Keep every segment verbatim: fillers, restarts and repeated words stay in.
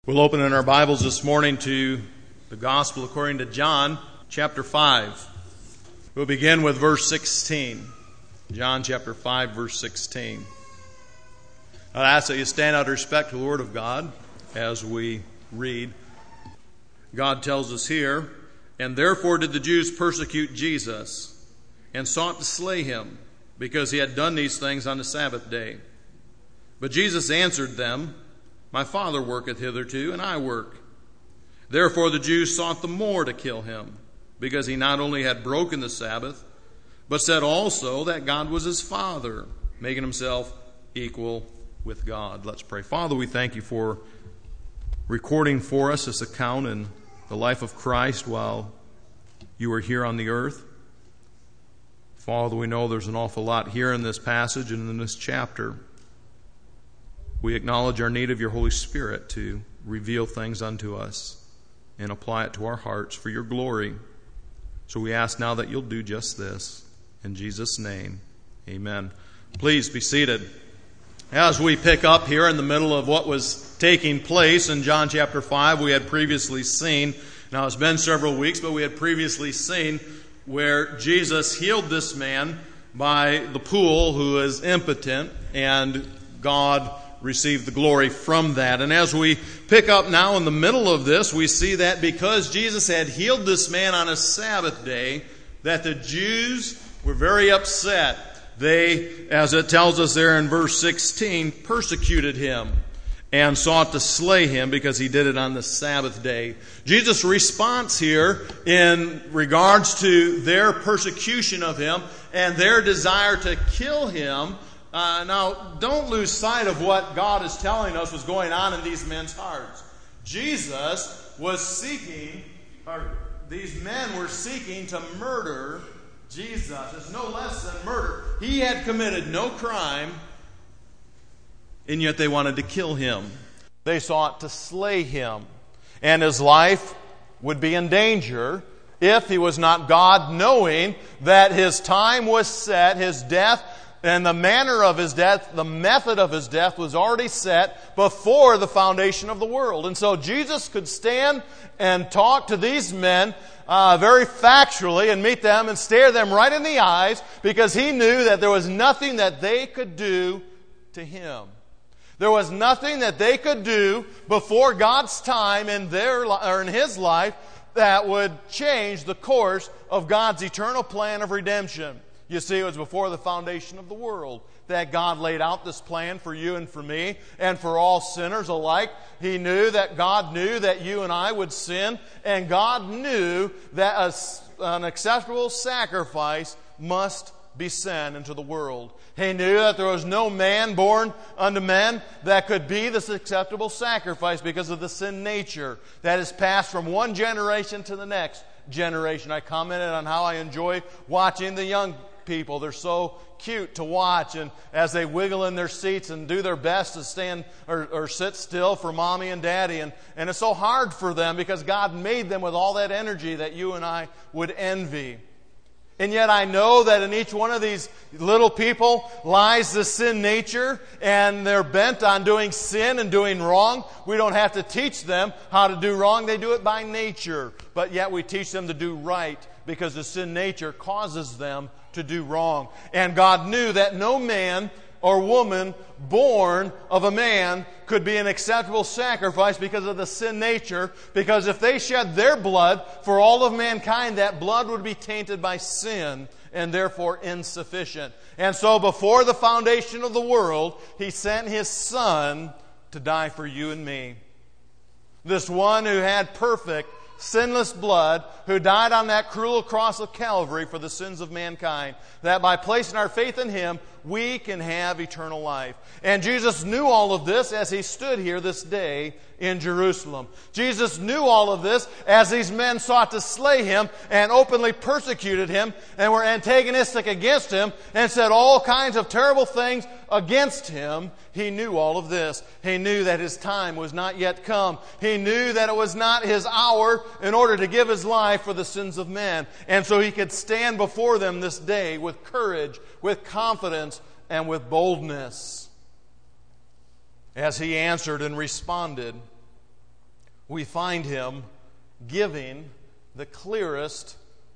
We'll open in our Bibles this morning to the Gospel according to John, chapter five. We'll begin with verse sixteen. John chapter five, verse sixteen. I ask that you stand out of respect to the Word of God as we read. God tells us here, "And therefore did the Jews persecute Jesus, and sought to slay him, because he had done these things on the Sabbath day. But Jesus answered them, My Father worketh hitherto, and I work. Therefore the Jews sought the more to kill him, because he not only had broken the Sabbath, but said also that God was his Father, making himself equal with God." Let's pray. Father, we thank you for recording for us this account in the life of Christ while you were here on the earth. Father, we know there's an awful lot here in this passage and in this chapter. We acknowledge our need of your Holy Spirit to reveal things unto us and apply it to our hearts for your glory. So we ask now that you'll do just this. In Jesus' name, amen. Please be seated. As we pick up here in the middle of what was taking place in John chapter five, we had previously seen, now it's been several weeks, but we had previously seen where Jesus healed this man by the pool who is impotent, and God received the glory from that. And as we pick up now in the middle of this, we see that because Jesus had healed this man on a Sabbath day, that the Jews were very upset. They, as it tells us there in verse sixteen, persecuted him and sought to slay him because he did it on the Sabbath day. Jesus' response here in regards to their persecution of him and their desire to kill him. Uh, now, don't lose sight of what God is telling us was going on in these men's hearts. Jesus was seeking, or these men were seeking to murder Jesus. It's no less than murder. He had committed no crime, and yet they wanted to kill him. They sought to slay him, and his life would be in danger if he was not God, knowing that his time was set, his death and the manner of his death, the method of his death was already set before the foundation of the world. And so Jesus could stand and talk to these men uh, very factually and meet them and stare them right in the eyes, because he knew that there was nothing that they could do to him. There was nothing that they could do before God's time in their or in his life that would change the course of God's eternal plan of redemption. You see, it was before the foundation of the world that God laid out this plan for you and for me and for all sinners alike. He knew that God knew that you and I would sin, and God knew that a, an acceptable sacrifice must be sent into the world. He knew that there was no man born unto men that could be this acceptable sacrifice because of the sin nature that is passed from one generation to the next generation. I commented on how I enjoy watching the young people. They're so cute to watch, and as they wiggle in their seats and do their best to stand or, or sit still for mommy and daddy, and, and it's so hard for them because God made them with all that energy that you and I would envy. And yet I know that in each one of these little people lies the sin nature, and they're bent on doing sin and doing wrong. We don't have to teach them how to do wrong. They do it by nature. But yet we teach them to do right because the sin nature causes them to do wrong. And God knew that no man or woman born of a man could be an acceptable sacrifice because of the sin nature, because if they shed their blood for all of mankind, that blood would be tainted by sin and therefore insufficient. And so before the foundation of the world, He sent His Son to die for you and me. This one who had perfect, sinless blood, who died on that cruel cross of Calvary for the sins of mankind, that by placing our faith in Him, we can have eternal life. And Jesus knew all of this as He stood here this day in Jerusalem. Jesus knew all of this as these men sought to slay Him and openly persecuted Him and were antagonistic against Him and said all kinds of terrible things against Him. He knew all of this. He knew that His time was not yet come. He knew that it was not His hour in order to give His life for the sins of men. And so He could stand before them this day with courage, with confidence, and with boldness. As He answered and responded, we find him giving the clearest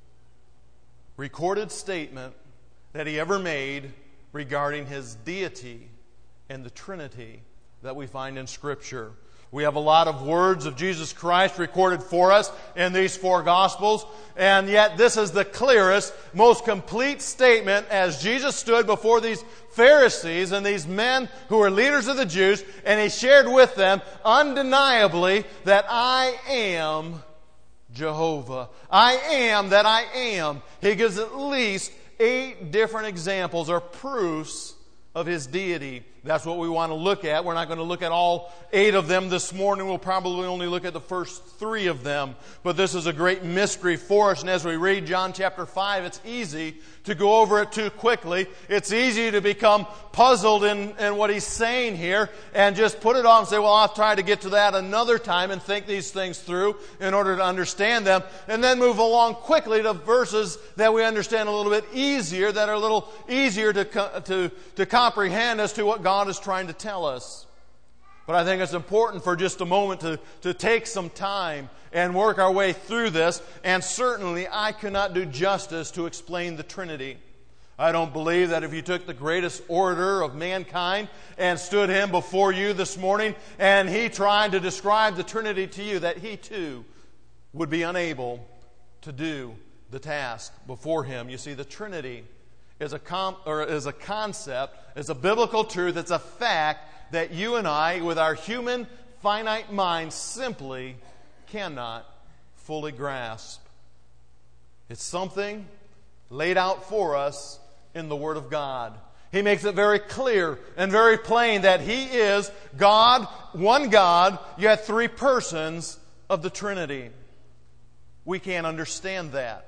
recorded statement that he ever made regarding his deity and the Trinity that we find in Scripture. We have a lot of words of Jesus Christ recorded for us in these four Gospels, and yet this is the clearest, most complete statement as Jesus stood before these Pharisees and these men who were leaders of the Jews, and he shared with them undeniably that I am Jehovah. I am that I am. He gives at least eight different examples or proofs of his deity. That's what we want to look at. We're not going to look at all eight of them this morning. We'll probably only look at the first three of them. But this is a great mystery for us. And as we read John chapter five, it's easy to go over it too quickly. It's easy to become puzzled in, in what he's saying here and just put it off and say, well, I'll try to get to that another time and think these things through in order to understand them. And then move along quickly to verses that we understand a little bit easier, that are a little easier to, to, to comprehend as to what God God is trying to tell us. But I think it's important for just a moment to, to take some time and work our way through this. And certainly I cannot do justice to explain the Trinity. I don't believe that if you took the greatest orator of mankind and stood him before you this morning and he tried to describe the Trinity to you, that he too would be unable to do the task before him. You see, the Trinity is a com- or is a concept, is a biblical truth, it's a fact that you and I, with our human finite minds, simply cannot fully grasp. It's something laid out for us in the Word of God. He makes it very clear and very plain that He is God, one God, yet three persons of the Trinity. We can't understand that.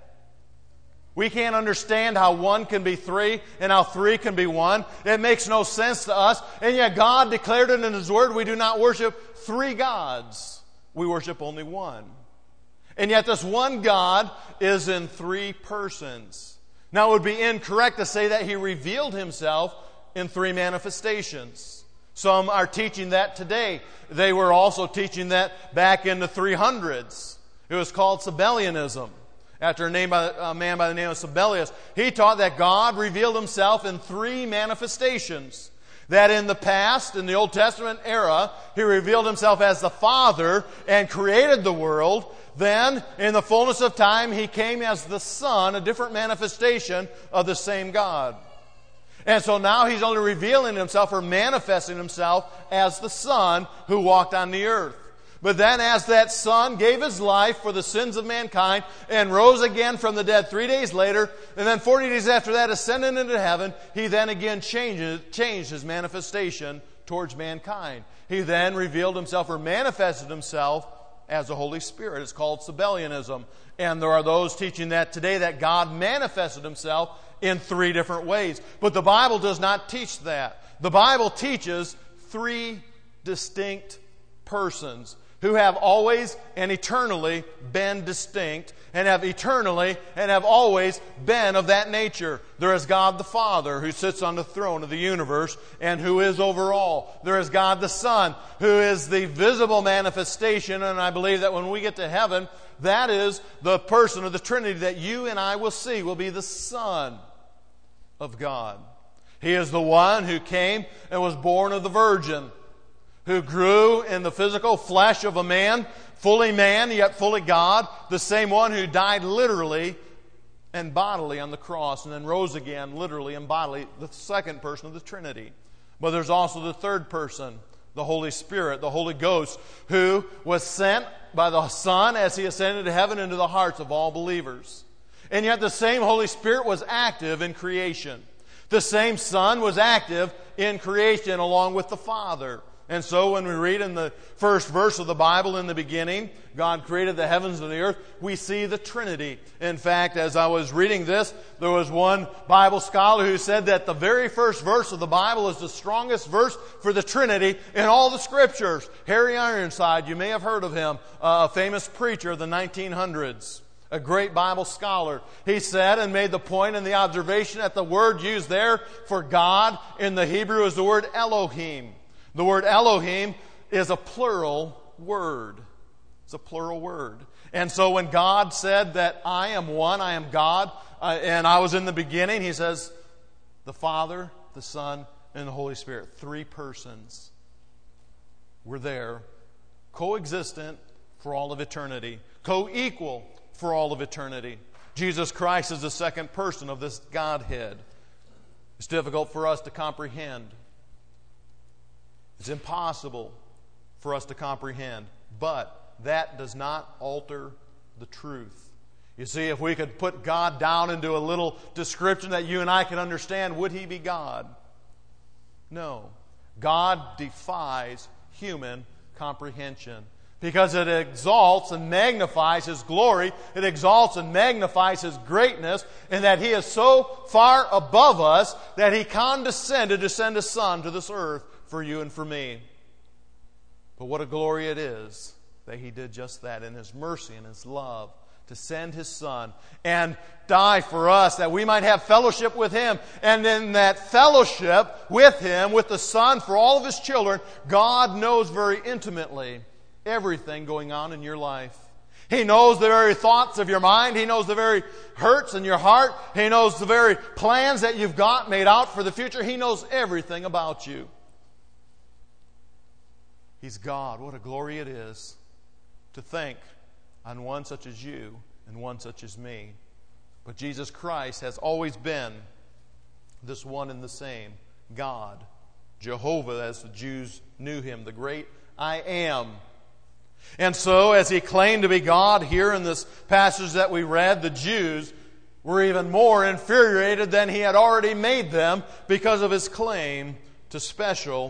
We can't understand how one can be three and how three can be one. It makes no sense to us. And yet God declared it in His Word. We do not worship three gods. We worship only one. And yet this one God is in three persons. Now it would be incorrect to say that He revealed Himself in three manifestations. Some are teaching that today. They were also teaching that back in the three hundreds. It was called Sabellianism. After a, name by, a man by the name of Sabellius, he taught that God revealed Himself in three manifestations. That in the past, in the Old Testament era, He revealed Himself as the Father and created the world. Then, in the fullness of time, He came as the Son, a different manifestation of the same God. And so now He's only revealing Himself or manifesting Himself as the Son who walked on the earth. But then as that Son gave His life for the sins of mankind and rose again from the dead three days later, and then forty days after that ascended into heaven, He then again changes, changed His manifestation towards mankind. He then revealed Himself or manifested Himself as the Holy Spirit. It's called Sabellianism. And there are those teaching that today that God manifested Himself in three different ways. But the Bible does not teach that. The Bible teaches three distinct persons who have always and eternally been distinct and have eternally and have always been of that nature. There is God the Father who sits on the throne of the universe and who is over all. There is God the Son who is the visible manifestation, and I believe that when we get to heaven, that is the person of the Trinity that you and I will see will be the Son of God. He is the one who came and was born of the Virgin, who grew in the physical flesh of a man, fully man, yet fully God, the same one who died literally and bodily on the cross and then rose again literally and bodily, the second person of the Trinity. But there's also the third person, the Holy Spirit, the Holy Ghost, who was sent by the Son as He ascended to heaven into the hearts of all believers. And yet the same Holy Spirit was active in creation. The same Son was active in creation along with the Father. And so when we read in the first verse of the Bible, in the beginning, God created the heavens and the earth, we see the Trinity. In fact, as I was reading this, there was one Bible scholar who said that the very first verse of the Bible is the strongest verse for the Trinity in all the Scriptures. Harry Ironside, you may have heard of him, a famous preacher of the nineteen hundreds. A great Bible scholar. He said and made the point and the observation that the word used there for God in the Hebrew is the word Elohim. The word Elohim is a plural word. It's a plural word. And so when God said that I am one, I am God, uh, and I was in the beginning, He says the Father, the Son, and the Holy Spirit. Three persons were there, coexistent for all of eternity, co-equal for all of eternity. Jesus Christ is the second person of this Godhead. It's difficult for us to comprehend. It's impossible for us to comprehend. But that does not alter the truth. You see, if we could put God down into a little description that you and I can understand, would He be God? No. God defies human comprehension because it exalts and magnifies His glory. It exalts and magnifies His greatness, and that He is so far above us that He condescended to send His Son to this earth for you and for me. But what a glory it is that He did just that in His mercy and His love, to send His Son and die for us that we might have fellowship with Him. And in that fellowship with Him, with the Son, for all of His children, God knows very intimately everything going on in your life. He knows the very thoughts of your mind. He knows the very hurts in your heart. He knows the very plans that you've got made out for the future. He knows everything about you. He's God. What a glory it is to think on one such as you and one such as me. But Jesus Christ has always been this one and the same God, Jehovah, as the Jews knew Him, the great I Am. And so, as He claimed to be God here in this passage that we read, the Jews were even more infuriated than He had already made them because of His claim to special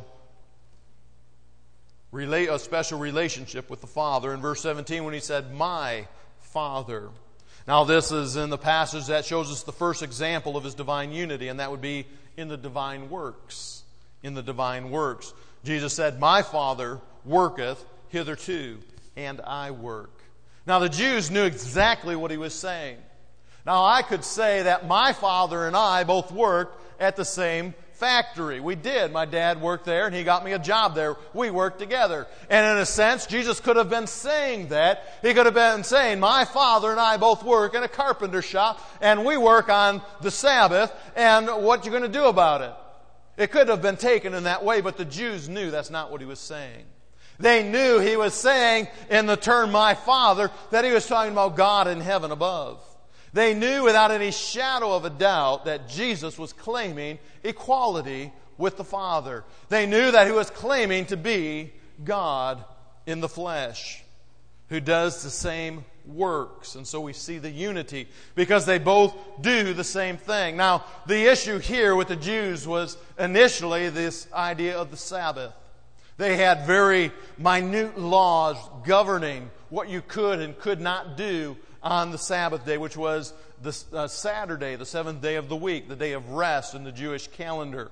a special relationship with the Father. In verse seventeen, when He said, "My Father." Now, this is in the passage that shows us the first example of His divine unity, and that would be in the divine works. In the divine works. Jesus said, "My Father worketh hitherto, and I work." Now, the Jews knew exactly what He was saying. Now, I could say that my father and I both worked at the same factory. We did. My dad worked there and he got me a job there. We worked together. And in a sense, Jesus could have been saying that. He could have been saying, my father and I both work in a carpenter shop and we work on the Sabbath, and what you going to do about it? It could have been taken in that way, but the Jews knew that's not what He was saying. They knew He was saying in the term my Father that He was talking about God in heaven above. They knew without any shadow of a doubt that Jesus was claiming equality with the Father. They knew that He was claiming to be God in the flesh, who does the same works. And so we see the unity because they both do the same thing. Now, the issue here with the Jews was initially this idea of the Sabbath. They had very minute laws governing what you could and could not do on the Sabbath day, which was the uh, Saturday, the seventh day of the week, the day of rest in the Jewish calendar.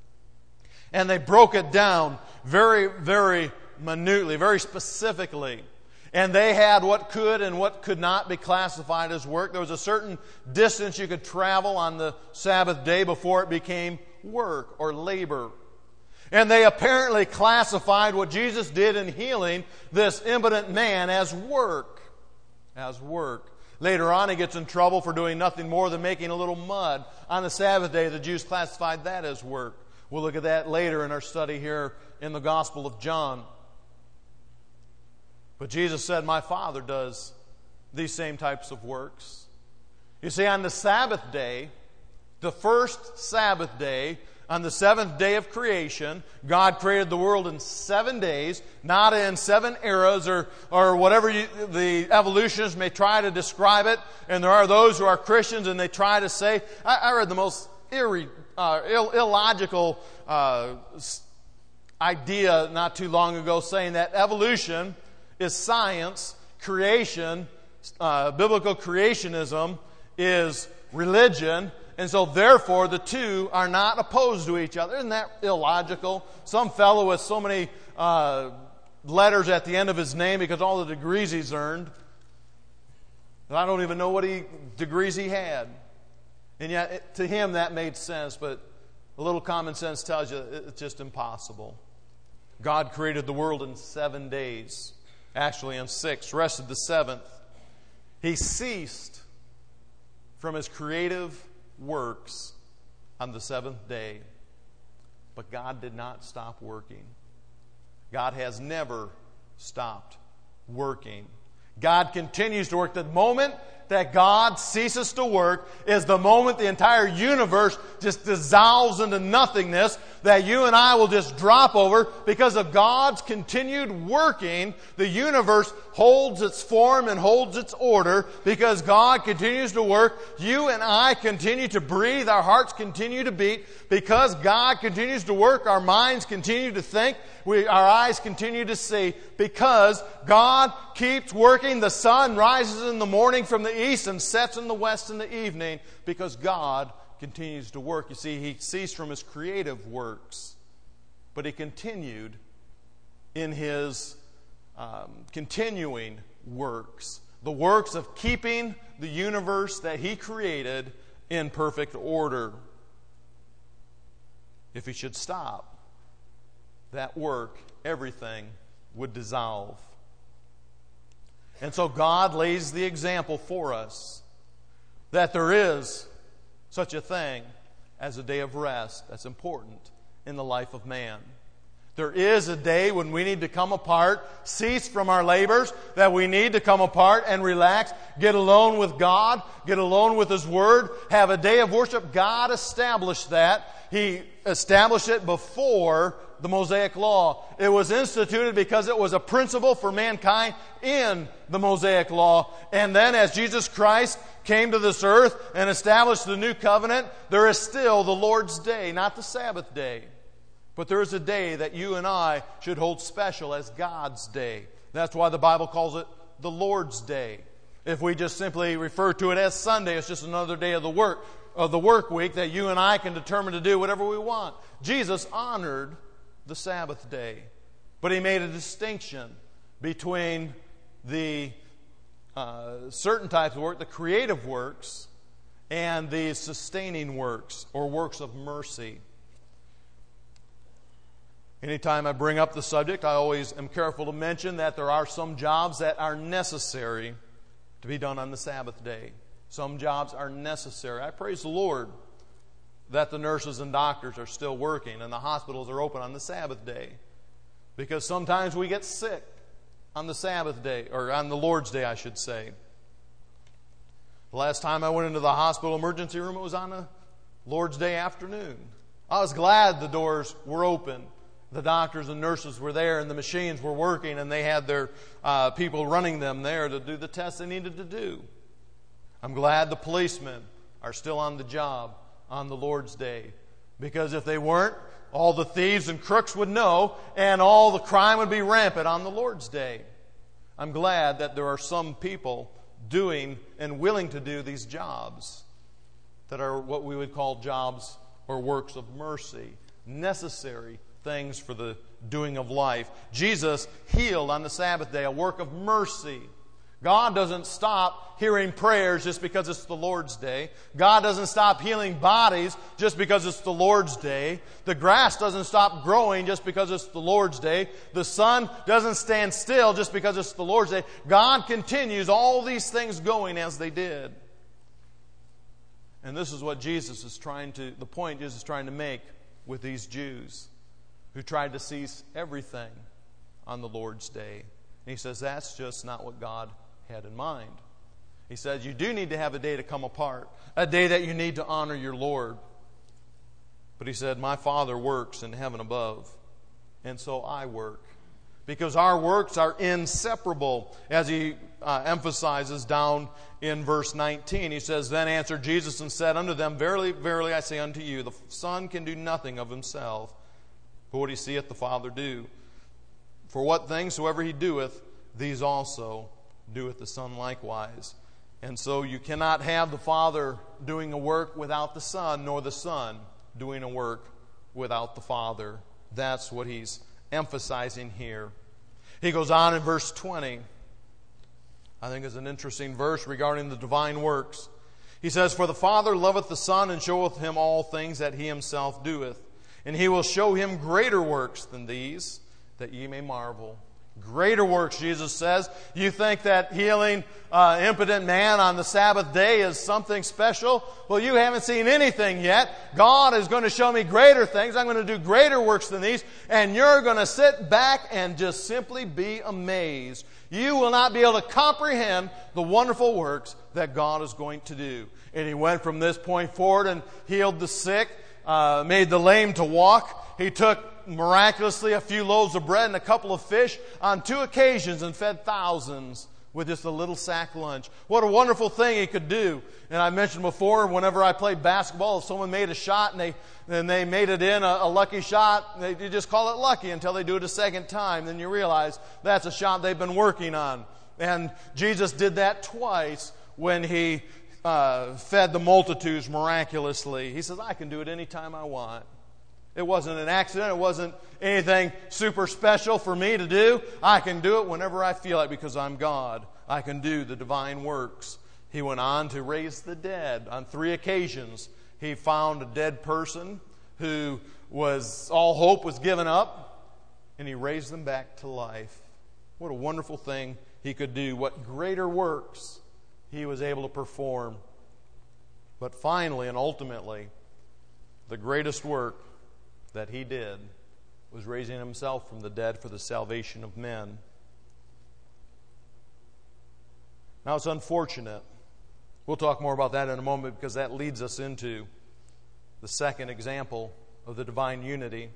And they broke it down very, very minutely, very specifically. And they had what could and what could not be classified as work. There was a certain distance you could travel on the Sabbath day before it became work or labor. And they apparently classified what Jesus did in healing this impotent man as work. As work. Later on, He gets in trouble for doing nothing more than making a little mud. On the Sabbath day, the Jews classified that as work. We'll look at that later in our study here in the Gospel of John. But Jesus said, my Father does these same types of works. You see, on the Sabbath day, the first Sabbath day, on the seventh day of creation, God created the world in seven days, not in seven eras or, or whatever you, the evolutionists may try to describe it. And there are those who are Christians and they try to say, I, I read the most irre, uh, Ill, illogical uh, idea not too long ago saying that evolution is science, creation, uh, biblical creationism is religion, and so therefore the two are not opposed to each other. Isn't that illogical? Some fellow with so many uh, letters at the end of his name because all the degrees he's earned, and I don't even know what he, degrees he had. And yet it, to him that made sense, but a little common sense tells you it's just impossible. God created the world in seven days. actually in six, rested the seventh. He ceased from his creative works on the seventh day. But God did not stop working. God has never stopped working. God continues to work. The moment that God ceases to work is the moment the entire universe just dissolves into nothingness, that you and I will just drop over. Because of God's continued working, the universe holds its form and holds its order. Because God continues to work, you and I continue to breathe, our hearts continue to beat. Because God continues to work, our minds continue to think, we, our eyes continue to see. Because God keeps working, the sun rises in the morning from the east and sets in the west in the evening, because God continues to work. You see, He ceased from His creative works, but He continued in His um, continuing works, the works of keeping the universe that He created in perfect order. If He should stop that work, everything would dissolve. And so God lays the example for us that there is such a thing as a day of rest that's important in the life of man. There is a day when we need to come apart, cease from our labors, that we need to come apart and relax, get alone with God, get alone with His Word, have a day of worship. God established that. He established it before the Mosaic Law. It was instituted because it was a principle for mankind in the Mosaic Law. And then as Jesus Christ came to this earth and established the new covenant, there is still the Lord's Day, not the Sabbath day. But there is a day that you and I should hold special as God's day. That's why the Bible calls it the Lord's Day. If we just simply refer to it as Sunday, it's just another day of the work of the work week that you and I can determine to do whatever we want. Jesus honored the Sabbath day, but He made a distinction between the uh, certain types of work, the creative works, and the sustaining works, or works of mercy. Anytime I bring up the subject, I always am careful to mention that there are some jobs that are necessary to be done on the Sabbath day. Some jobs are necessary. I praise the Lord that the nurses and doctors are still working and the hospitals are open on the Sabbath day. Because sometimes we get sick on the Sabbath day, or on the Lord's Day, I should say. The last time I went into the hospital emergency room, it was on a Lord's Day afternoon. I was glad the doors were open. The doctors and nurses were there and the machines were working, and they had their uh, people running them there to do the tests they needed to do. I'm glad the policemen are still on the job on the Lord's Day, because if they weren't, all the thieves and crooks would know, and all the crime would be rampant on the Lord's Day. I'm glad that there are some people doing and willing to do these jobs that are what we would call jobs or works of mercy, necessary things for the doing of life. Jesus healed on the Sabbath day, a work of mercy. God doesn't stop hearing prayers just because it's the Lord's Day. God doesn't stop healing bodies just because it's the Lord's Day. The grass doesn't stop growing just because it's the Lord's Day. The sun doesn't stand still just because it's the Lord's Day. God continues all these things going as they did. And this is what Jesus is trying to, the point Jesus is trying to make with these Jews who tried to cease everything on the Lord's Day. And He says that's just not what God had in mind. He says you do need to have a day to come apart, a day that you need to honor your Lord. But He said, my Father works in heaven above, and so I work. Because our works are inseparable, as He uh, emphasizes down in verse nineteen. He says, then answered Jesus and said unto them, verily, verily, I say unto you, the Son can do nothing of himself, but what He seeth the Father do. For what things soever He doeth, these also doeth the Son likewise. And so you cannot have the Father doing a work without the Son, nor the Son doing a work without the Father. That's what He's emphasizing here. He goes on in verse twenty. I think it's an interesting verse regarding the divine works. He says, for the Father loveth the Son, and showeth Him all things that He Himself doeth. And He will show Him greater works than these, that ye may marvel. Greater works, Jesus says. You think that healing uh, impotent man on the Sabbath day is something special? Well, you haven't seen anything yet. God is going to show me greater things. I'm going to do greater works than these. And you're going to sit back and just simply be amazed. You will not be able to comprehend the wonderful works that God is going to do. And he went from this point forward and healed the sick, uh, made the lame to walk. He took miraculously a few loaves of bread and a couple of fish on two occasions and fed thousands with just a little sack lunch. What a wonderful thing he could do. And I mentioned before, whenever I played basketball, if someone made a shot and they and they made it in, a, a lucky shot, they, you just call it lucky until they do it a second time. Then you realize that's a shot they've been working on. And Jesus did that twice when he uh, fed the multitudes miraculously. He says, I can do it anytime I want. It wasn't an accident. It wasn't anything super special for me to do. I can do it whenever I feel it because I'm God. I can do the divine works. He went on to raise the dead. On three occasions, he found a dead person who was, all hope was given up, and he raised them back to life. What a wonderful thing he could do. What greater works he was able to perform. But finally and ultimately, the greatest work that he did was raising himself from the dead for the salvation of men. Now, it's unfortunate. We'll talk more about that in a moment because that leads us into the second example of the divine unity.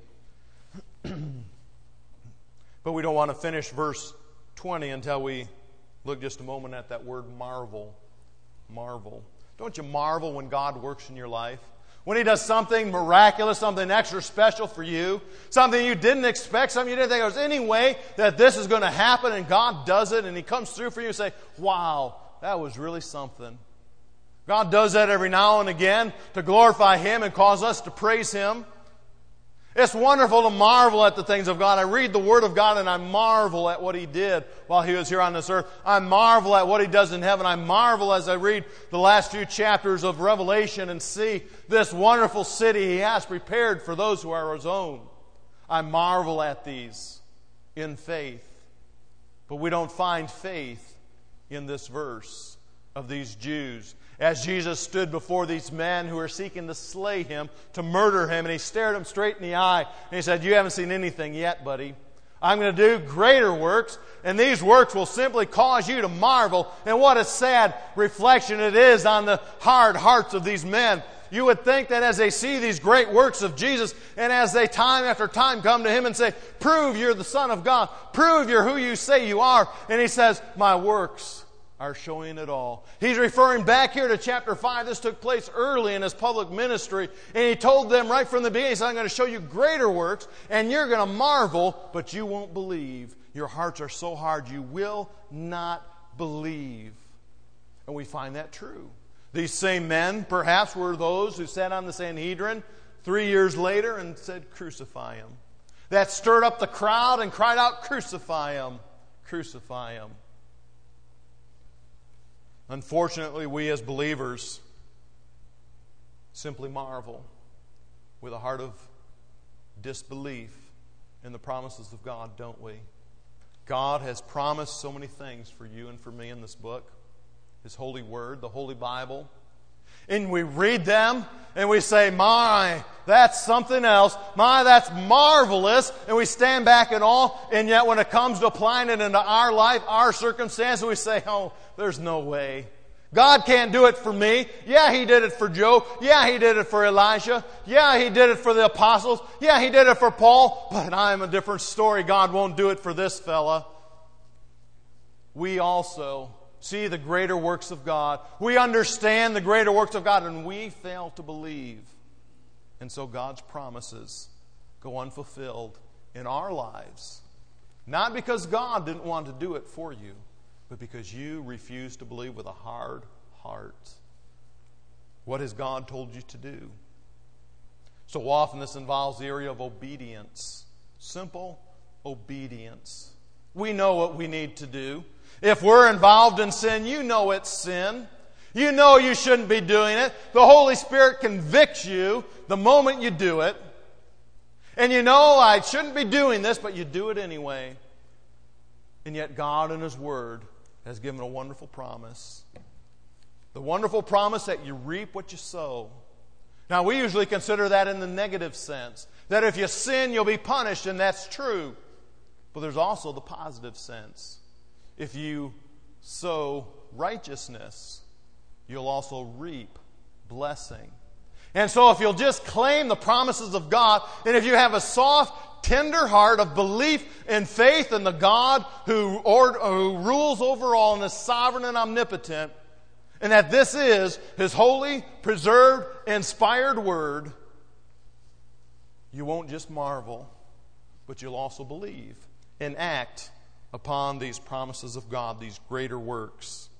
But we don't want to finish verse twenty until we look just a moment at that word marvel. Marvel. Don't you marvel when God works in your life? When He does something miraculous, something extra special for you, something you didn't expect, something you didn't think there was any way that this is going to happen, and God does it, and He comes through for you and say, wow, that was really something. God does that every now and again to glorify Him and cause us to praise Him. It's wonderful to marvel at the things of God. I read the Word of God and I marvel at what He did while He was here on this earth. I marvel at what He does in heaven. I marvel as I read the last few chapters of Revelation and see this wonderful city He has prepared for those who are His own. I marvel at these in faith. But we don't find faith in this verse of these Jews. As Jesus stood before these men who were seeking to slay Him, to murder Him, and He stared them straight in the eye, and He said, you haven't seen anything yet, buddy. I'm going to do greater works, and these works will simply cause you to marvel. And what a sad reflection it is on the hard hearts of these men. You would think that as they see these great works of Jesus, and as they time after time come to Him and say, prove you're the Son of God, prove you're who you say you are, and He says, my works are showing it all. He's referring back here to chapter five. This took place early in His public ministry. And He told them right from the beginning, He said, I'm going to show you greater works, and you're going to marvel, but you won't believe. Your hearts are so hard, you will not believe. And we find that true. These same men, perhaps, were those who sat on the Sanhedrin three years later and said, crucify Him. That stirred up the crowd and cried out, crucify Him, crucify Him. Unfortunately, we as believers simply marvel with a heart of disbelief in the promises of God, don't we? God has promised so many things for you and for me in this book, His holy word, the Holy Bible. And we read them and we say, my, that's something else. My, that's marvelous. And we stand back in awe. And yet when it comes to applying it into our life, our circumstances, we say, oh, there's no way. God can't do it for me. Yeah, He did it for Job. Yeah, He did it for Elijah. Yeah, He did it for the apostles. Yeah, He did it for Paul. But I'm a different story. God won't do it for this fella. We also see the greater works of God. We understand the greater works of God, and we fail to believe. And so God's promises go unfulfilled in our lives. Not because God didn't want to do it for you, but because you refuse to believe with a hard heart. What has God told you to do? So often this involves the area of obedience. Simple obedience. We know what we need to do. If we're involved in sin, you know it's sin. You know you shouldn't be doing it. The Holy Spirit convicts you the moment you do it. And you know I shouldn't be doing this, but you do it anyway. And yet God in His Word has given a wonderful promise. The wonderful promise that you reap what you sow. Now, we usually consider that in the negative sense. That if you sin, you'll be punished, and that's true. But there's also the positive sense. If you sow righteousness, you'll also reap blessing. And so if you'll just claim the promises of God, and if you have a soft, tender heart of belief and faith in the God who, or, who rules over all and is sovereign and omnipotent, and that this is His holy, preserved, inspired Word, you won't just marvel, but you'll also believe and act upon these promises of God, these greater works.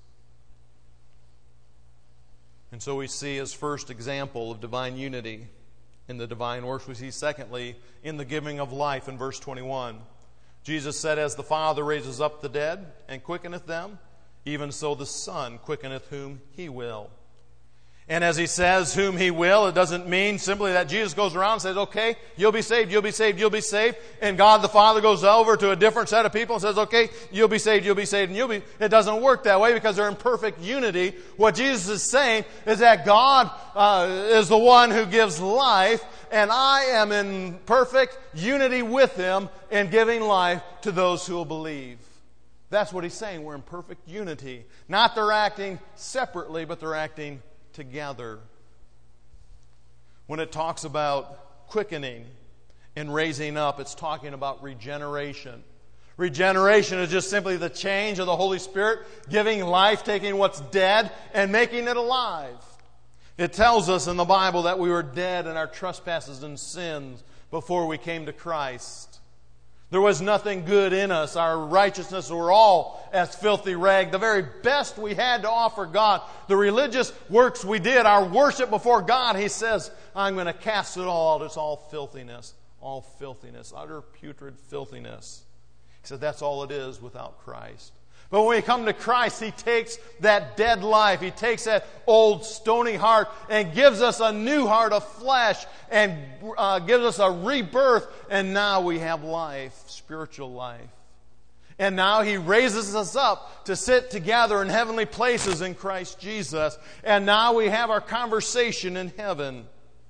And so we see His first example of divine unity in the divine works. We see secondly in the giving of life in verse twenty-one. Jesus said, "As the Father raises up the dead and quickeneth them, even so the Son quickeneth whom He will." And as He says, whom He will, it doesn't mean simply that Jesus goes around and says, okay, you'll be saved, you'll be saved, you'll be saved. And God the Father goes over to a different set of people and says, okay, you'll be saved, you'll be saved, and you'll be... It doesn't work that way because they're in perfect unity. What Jesus is saying is that God uh, is the one who gives life, and I am in perfect unity with Him in giving life to those who will believe. That's what He's saying. We're in perfect unity. Not they're acting separately, but they're acting together. When it talks about quickening and raising up, it's talking about regeneration. Regeneration is just simply the change of the Holy Spirit, giving life, taking what's dead and making it alive. It tells us in the Bible that we were dead in our trespasses and sins before we came to Christ. There was nothing good in us. Our righteousness were all as filthy rag. The very best we had to offer God, the religious works we did, our worship before God, He says, I'm going to cast it all out. It's all filthiness. All filthiness. Utter putrid filthiness. He said that's all it is without Christ. But when we come to Christ, He takes that dead life, He takes that old stony heart and gives us a new heart of flesh and uh, gives us a rebirth, and now we have life, spiritual life. And now He raises us up to sit together in heavenly places in Christ Jesus, and now we have our conversation in heaven.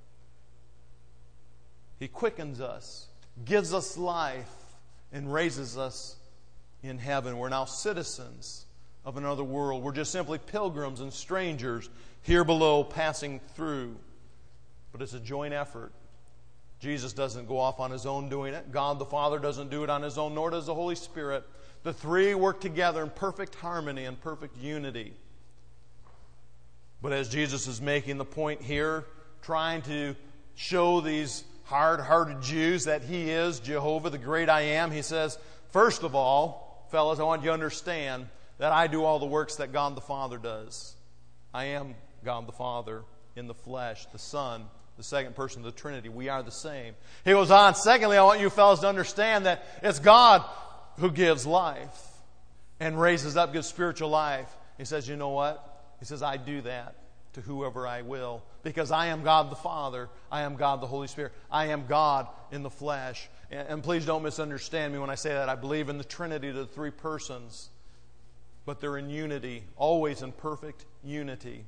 He quickens us, gives us life, and raises us in heaven. We're now citizens of another world. We're just simply pilgrims and strangers here below passing through. But it's a joint effort. Jesus doesn't go off on His own doing it. God the Father doesn't do it on His own, nor does the Holy Spirit. The three work together in perfect harmony and perfect unity. But as Jesus is making the point here, trying to show these hard-hearted Jews that He is Jehovah, the great I am, He says, first of all, fellas, I want you to understand that I do all the works that God the Father does. I am God the Father in the flesh, the Son, the second person of the Trinity. We are the same. He goes on, secondly, I want you fellas to understand that it's God who gives life and raises up, gives spiritual life. He says, you know what? He says, I do that to whoever I will, because I am God the Father, I am God the Holy Spirit, I am God in the flesh. And, and please don't misunderstand me when I say that. I believe in the Trinity, the three persons, but they're in unity, always in perfect unity.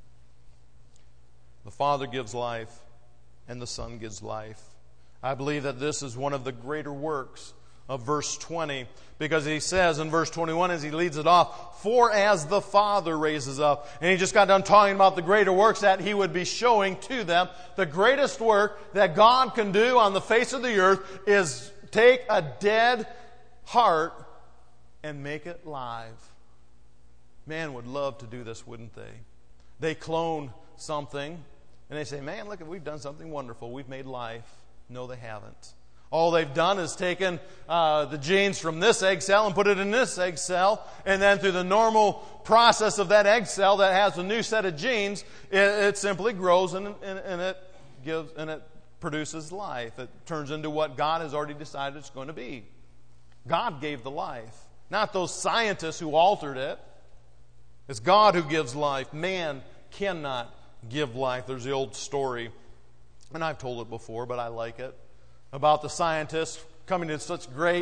The Father gives life, and the Son gives life. I believe that this is one of the greater works of verse twenty, because He says in verse twenty-one as He leads it off, for as the Father raises up. And He just got done talking about the greater works that He would be showing to them. The greatest work that God can do on the face of the earth is take a dead heart and make it live. Man would love to do this, wouldn't they? They clone something and they say, man, look, we've done something wonderful. We've made life. No, they haven't. All they've done is taken uh, the genes from this egg cell and put it in this egg cell, and then through the normal process of that egg cell that has a new set of genes, it, it simply grows and, and, and it gives and it produces life. It turns into what God has already decided it's going to be. God gave the life, not those scientists who altered it. It's God who gives life. Man cannot give life. There's the old story, and I've told it before, but I like it, about the scientists coming to such great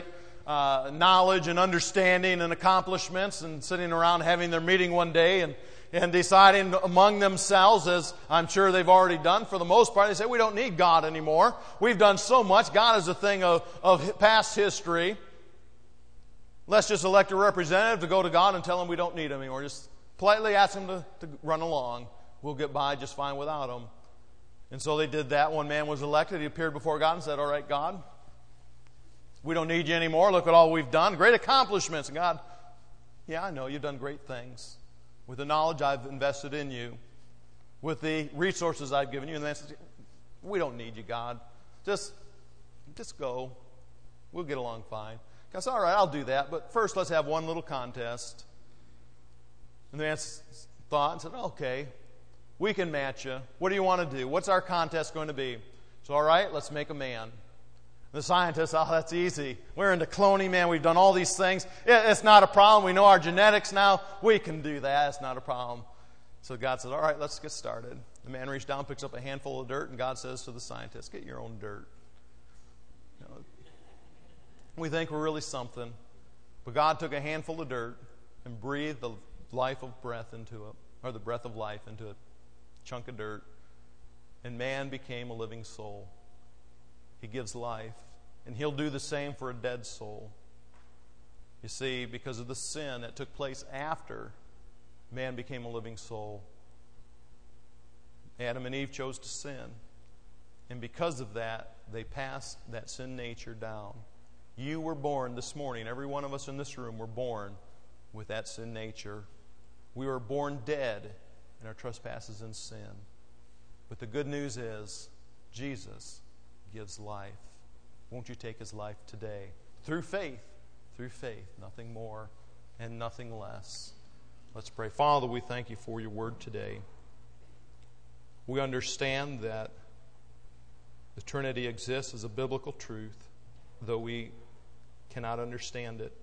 uh, knowledge and understanding and accomplishments, and sitting around having their meeting one day and, and deciding among themselves, as I'm sure they've already done for the most part, they say, we don't need God anymore. We've done so much. God is a thing of, of past history. Let's just elect a representative to go to God and tell him we don't need him anymore. Just politely ask him to, to run along. We'll get by just fine without him. And so they did that. One man was elected. He appeared before God and said, all right, God, we don't need you anymore. Look at all we've done. Great accomplishments. And God, yeah, I know you've done great things. With the knowledge I've invested in you, with the resources I've given you. And then said, we don't need you, God. Just, just go. We'll get along fine. God said, all right, I'll do that. But first, let's have one little contest. And the man thought and said, okay, we can match you. What do you want to do? What's our contest going to be? So, all right, let's make a man. The scientists, oh, that's easy. We're into cloning, man. We've done all these things. It's not a problem. We know our genetics now. We can do that. It's not a problem. So God says, all right, let's get started. The man reaches down, picks up a handful of dirt, and God says to the scientist, get your own dirt. You know, we think we're really something. But God took a handful of dirt and breathed the life of breath into it, or the breath of life into a chunk of dirt. And man became a living soul. He gives life. And he'll do the same for a dead soul. You see, because of the sin that took place after man became a living soul, Adam and Eve chose to sin. And because of that, they passed that sin nature down. You were born this morning, every one of us in this room were born with that sin nature. We were born dead in our trespasses and sin. But the good news is, Jesus gives life. Won't you take his life today? Through faith. Through faith. Nothing more and nothing less. Let's pray. Father, we thank you for your word today. We understand that the Trinity exists as a biblical truth, though we cannot understand it.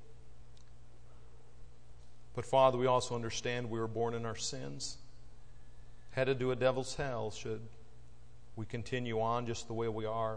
But Father, we also understand we were born in our sins, headed to a devil's hell should we continue on just the way we are.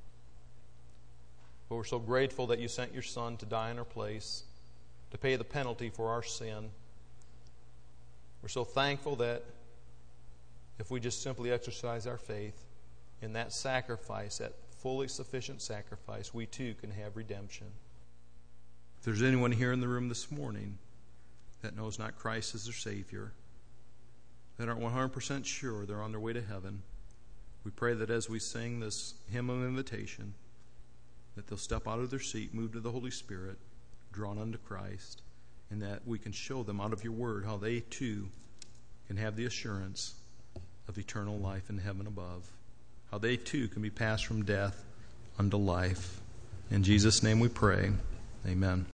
But we're so grateful that you sent your Son to die in our place, to pay the penalty for our sin. We're so thankful that if we just simply exercise our faith in that sacrifice, that fully sufficient sacrifice, we too can have redemption. If there's anyone here in the room this morning that knows not Christ as their Savior, that aren't one hundred percent sure they're on their way to heaven, we pray that as we sing this hymn of invitation, that they'll step out of their seat, move to the Holy Spirit, drawn unto Christ, and that we can show them out of your word how they too can have the assurance of eternal life in heaven above, how they too can be passed from death unto life. In Jesus' name we pray. Amen.